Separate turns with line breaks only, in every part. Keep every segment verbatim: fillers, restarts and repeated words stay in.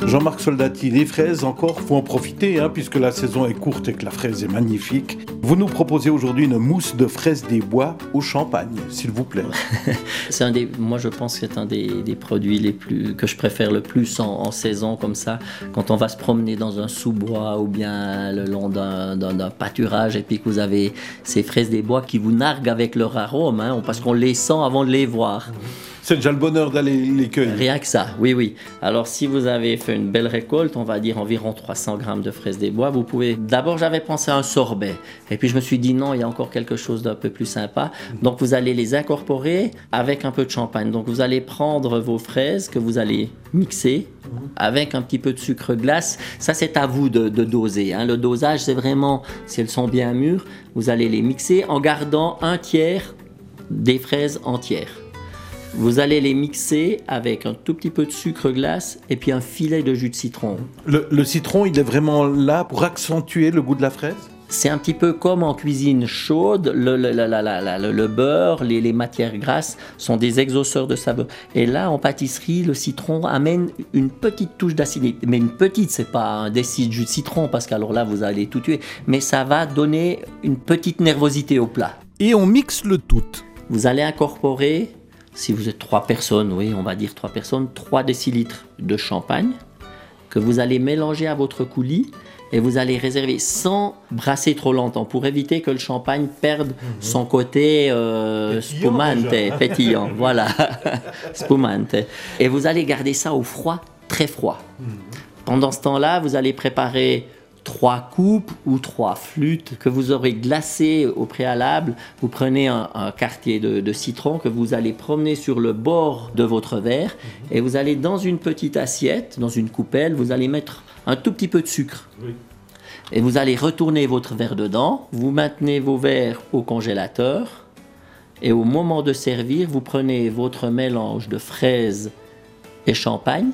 Jean-Marc Soldati, les fraises encore, faut en profiter hein, puisque la saison est courte et que la fraise est magnifique. Vous nous proposez aujourd'hui une mousse de fraises des bois au champagne, s'il vous plaît.
C'est un des, moi je pense que c'est un des, des produits les plus, que je préfère le plus en, en saison comme ça, quand on va se promener dans un sous-bois ou bien le long d'un, d'un, d'un pâturage et puis que vous avez ces fraises des bois qui vous narguent avec leur arôme, hein, parce qu'on les sent avant de les voir.
C'est déjà le bonheur d'aller les cueillir.
Rien que ça, oui, oui. Alors, si vous avez fait une belle récolte, on va dire environ trois cents grammes de fraises des bois, vous pouvez... D'abord, j'avais pensé à un sorbet. Et puis, je me suis dit, non, il y a encore quelque chose d'un peu plus sympa. Donc, vous allez les incorporer avec un peu de champagne. Donc, vous allez prendre vos fraises que vous allez mixer avec un petit peu de sucre glace. Ça, c'est à vous de, de doser. Hein. Le dosage, c'est vraiment, si elles sont bien mûres, vous allez les mixer en gardant un tiers des fraises entières. Vous allez les mixer avec un tout petit peu de sucre glace et puis un filet de jus de citron.
Le, le citron, il est vraiment là pour accentuer le goût de la fraise ?
C'est un petit peu comme en cuisine chaude, le, le, la, la, la, le, le beurre, les, les matières grasses sont des exauceurs de saveur. Et là, en pâtisserie, le citron amène une petite touche d'acidité. Mais une petite, c'est pas un déci de jus de citron, parce qu'alors là, vous allez tout tuer. Mais ça va donner une petite nervosité au plat.
Et on mixe le tout.
Vous allez incorporer... Si vous êtes trois personnes, oui, on va dire trois personnes, trois décilitres de champagne que vous allez mélanger à votre coulis et vous allez réserver sans brasser trop longtemps pour éviter que le champagne perde mmh. son côté euh, spumante, pétillant, voilà, spumante. Et vous allez garder ça au froid, très froid. Mmh. Pendant ce temps-là, vous allez préparer trois coupes ou trois flûtes que vous aurez glacées au préalable. Vous prenez un, un quartier de, de citron que vous allez promener sur le bord de votre verre mmh. et vous allez dans une petite assiette, dans une coupelle, vous allez mettre un tout petit peu de sucre. Oui. Et vous allez retourner votre verre dedans, vous maintenez vos verres au congélateur et au moment de servir, vous prenez votre mélange de fraises et champagne,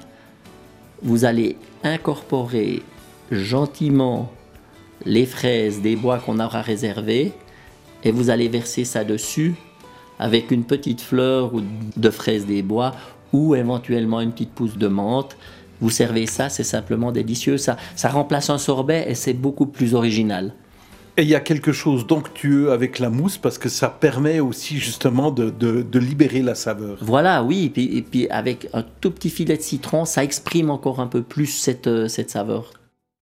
vous allez incorporer gentiment les fraises des bois qu'on aura réservées et vous allez verser ça dessus avec une petite fleur de fraises des bois ou éventuellement une petite pousse de menthe. Vous servez ça, c'est simplement délicieux. Ça, ça remplace un sorbet et c'est beaucoup plus original.
Et il y a quelque chose d'onctueux avec la mousse parce que ça permet aussi justement de, de, de libérer la saveur.
Voilà, oui. Et puis, et puis avec un tout petit filet de citron, ça exprime encore un peu plus cette, cette saveur.